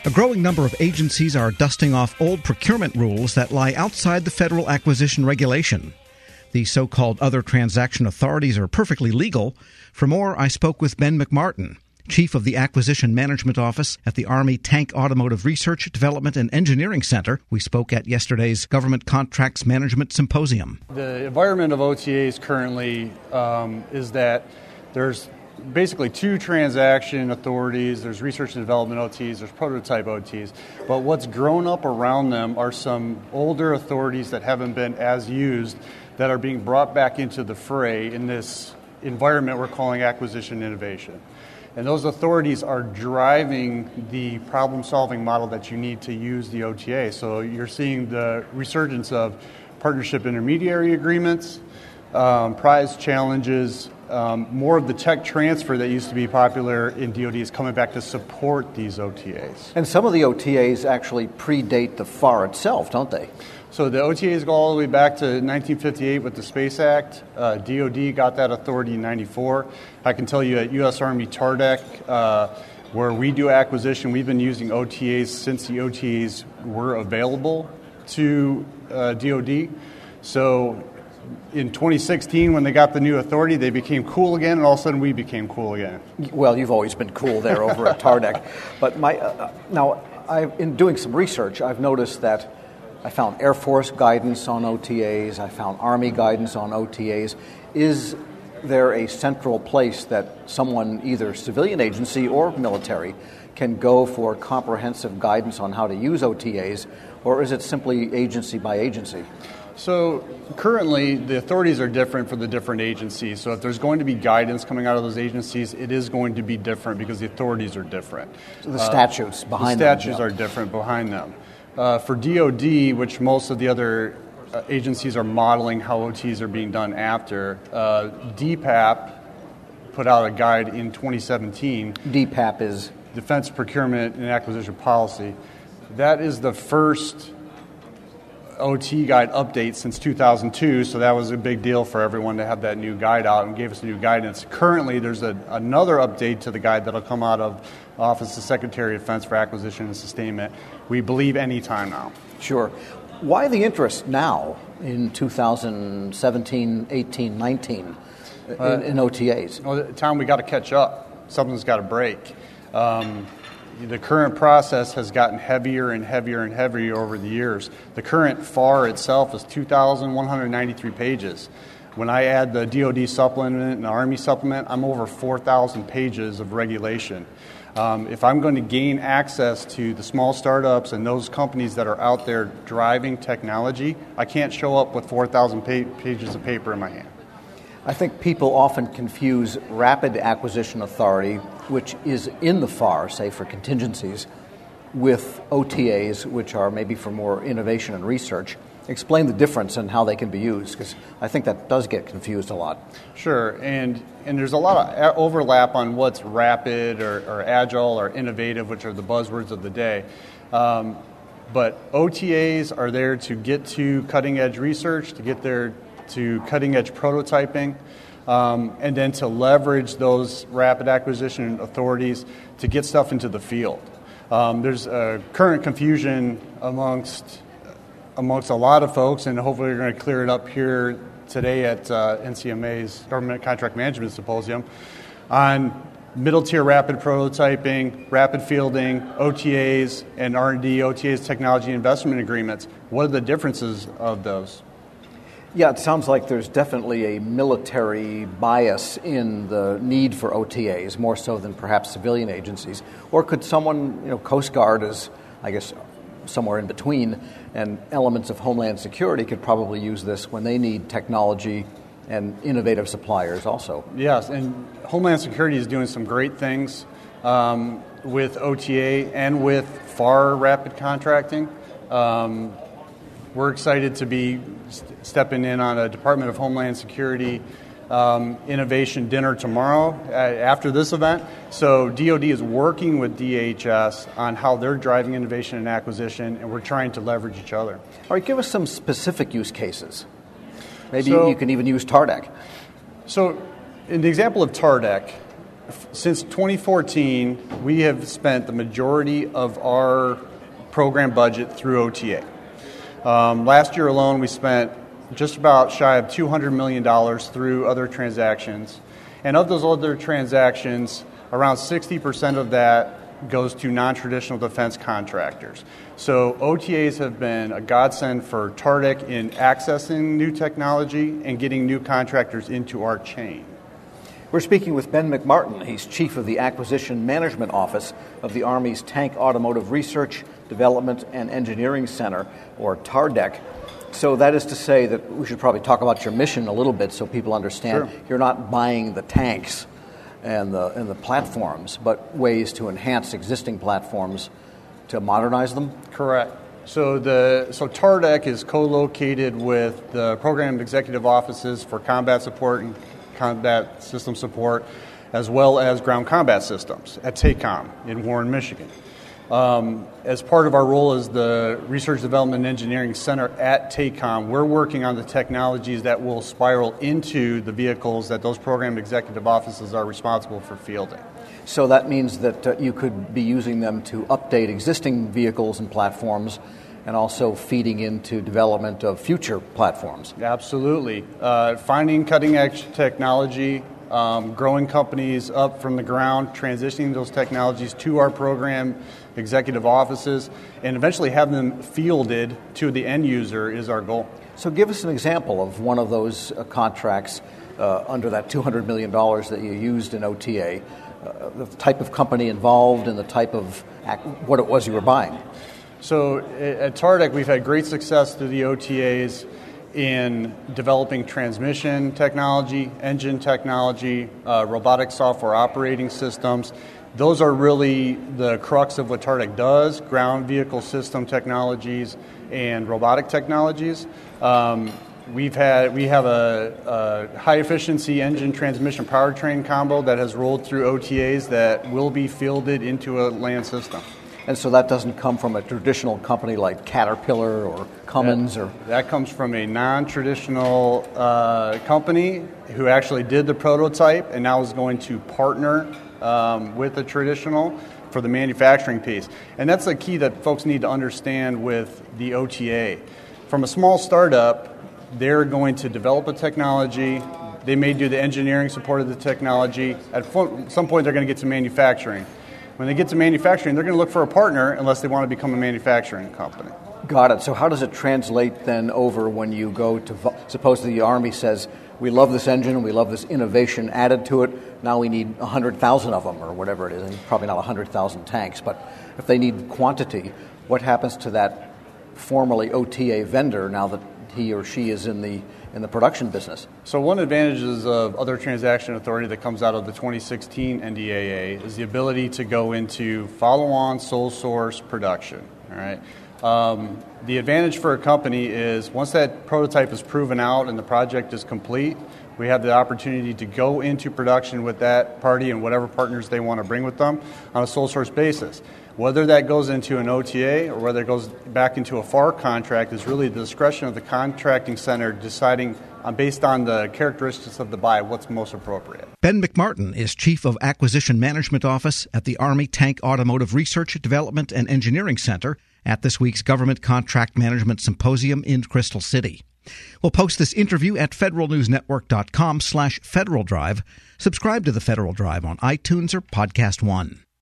A growing number of agencies are dusting off old procurement rules that lie outside the federal acquisition regulation. The so-called other transaction authorities are perfectly legal. For more, I spoke with Ben McMartin, Chief of the Acquisition Management Office at the Army Tank Automotive Research, Development, and Engineering Center. We spoke at yesterday's Government Contracts Management Symposium. The environment of OTAs currently is that there's basically two transaction authorities. There's research and development OTs, there's prototype OTs. But what's grown up around them are some older authorities that haven't been as used that are being brought back into the fray in this environment we're calling acquisition innovation. And those authorities are driving the problem-solving model that you need to use the OTA. So you're seeing the resurgence of partnership intermediary agreements, prize challenges, more of the tech transfer that used to be popular in DoD is coming back to support these OTAs. And some of the OTAs actually predate the FAR itself, don't they? So the OTAs go all the way back to 1958 with the Space Act. DoD got that authority in 94. I can tell you at U.S. Army TARDEC, where we do acquisition, we've been using OTAs since the OTAs were available to DoD. So in 2016, when they got the new authority, they became cool again, and all of a sudden we became cool again. Well, you've always been cool there over at TARDEC. But now, in doing some research, I've noticed that I found Air Force guidance on OTAs. I found Army guidance on OTAs. Is there a central place that someone, either civilian agency or military, can go for comprehensive guidance on how to use OTAs, or is it simply agency by agency? So currently, the authorities are different for the different agencies. So if there's going to be guidance coming out of those agencies, it is going to be different because the authorities are different. So the statutes behind them. The statutes are different behind them. For DoD, which most of the other agencies are modeling how OTs are being done after, DPAP put out a guide in 2017. DPAP is? Defense Procurement and Acquisition Policy. That is the first OT guide update since 2002, so that was a big deal for everyone to have that new guide out and gave us new guidance. Currently, there's another update to the guide that will come out of Office of Secretary of Defense for Acquisition and Sustainment. We believe any time now. Sure. Why the interest now in 2017, 18, 19 in OTAs? Well, Tom, we got to catch up. Something's got to break. The current process has gotten heavier and heavier and heavier over the years. The current FAR itself is 2,193 pages. When I add the DoD supplement and the Army supplement, I'm over 4,000 pages of regulation. If I'm going to gain access to the small startups and those companies that are out there driving technology, I can't show up with 4,000 pages of paper in my hand. I think people often confuse Rapid Acquisition Authority, which is in the FAR, say for contingencies, with OTAs, which are maybe for more innovation and research. Explain the difference and how they can be used, because I think that does get confused a lot. Sure, and there's a lot of overlap on what's rapid or agile or innovative, which are the buzzwords of the day. But OTAs are there to get to cutting-edge research, to get there to cutting-edge prototyping, and then to leverage those rapid acquisition authorities to get stuff into the field. There's a current confusion amongst a lot of folks, and hopefully we're going to clear it up here today at NCMA's Government Contract Management Symposium on middle-tier rapid prototyping, rapid fielding, OTAs, and R&D, OTAs, technology investment agreements. What are the differences of those? Yeah, it sounds like there's definitely a military bias in the need for OTAs, more so than perhaps civilian agencies. Or could someone, Coast Guard is, I guess, somewhere in between, and elements of Homeland Security could probably use this when they need technology and innovative suppliers also. Yes, and Homeland Security is doing some great things with OTA and with FAR rapid contracting. We're excited to be stepping in on a Department of Homeland Security innovation dinner tomorrow after this event. So DoD is working with DHS on how they're driving innovation and acquisition, and we're trying to leverage each other. All right, give us some specific use cases. Maybe you can even use TARDEC. So in the example of TARDEC, since 2014, we have spent the majority of our program budget through OTA. Last year alone, we spent just about shy of $200 million through other transactions. And of those other transactions, around 60% of that goes to non-traditional defense contractors. So OTAs have been a godsend for TARDC in accessing new technology and getting new contractors into our chain. We're speaking with Ben McMartin. He's chief of the Acquisition Management Office of the Army's Tank Automotive Research, Development, and Engineering Center, or TARDC. So that is to say that we should probably talk about your mission a little bit so people understand. Sure. You're not buying the tanks and the platforms, but ways to enhance existing platforms to modernize them? Correct. So TARDC is co-located with the Program Executive Offices for Combat Support and Combat System Support, as well as Ground Combat Systems at TACOM in Warren, Michigan. As part of our role as the Research Development and Engineering Center at TACOM, we're working on the technologies that will spiral into the vehicles that those program executive offices are responsible for fielding. So that means that you could be using them to update existing vehicles and platforms and also feeding into development of future platforms. Absolutely. Finding cutting-edge technology, growing companies up from the ground, transitioning those technologies to our program executive offices, and eventually having them fielded to the end user is our goal. So give us an example of one of those contracts under that $200 million that you used in OTA, the type of company involved and the type of what it was you were buying. So at TARDC, we've had great success through the OTAs in developing transmission technology, engine technology, robotic software operating systems. Those are really the crux of what TARDC does, ground vehicle system technologies and robotic technologies. We have a high-efficiency engine transmission powertrain combo that has rolled through OTAs that will be fielded into a land system. And so that doesn't come from a traditional company like Caterpillar or Cummins? That comes from a non-traditional company who actually did the prototype and now is going to partner with a traditional for the manufacturing piece. And that's the key that folks need to understand with the OTA. From a small startup, they're going to develop a technology. They may do the engineering support of the technology. At some point, they're going to get to manufacturing. When they get to manufacturing, they're going to look for a partner unless they want to become a manufacturing company. Got it. So how does it translate then over when you go to, suppose the Army says, we love this engine, we love this innovation added to it, now we need 100,000 of them or whatever it is, and probably not 100,000 tanks, but if they need quantity, what happens to that formerly OTA vendor now that he or she is in the production business? So one of the advantages of other transaction authority that comes out of the 2016 NDAA is the ability to go into follow-on sole source production. All right. The advantage for a company is once that prototype is proven out and the project is complete, we have the opportunity to go into production with that party and whatever partners they want to bring with them on a sole source basis. Whether that goes into an OTA or whether it goes back into a FAR contract is really the discretion of the contracting center deciding based on the characteristics of the buy what's most appropriate. Ben McMartin is Chief of Acquisition Management Office at the Army Tank Automotive Research, Development, and Engineering Center at this week's Government Contract Management Symposium in Crystal City. We'll post this interview at federalnewsnetwork.com/Federal Drive. Subscribe to the Federal Drive on iTunes or Podcast One.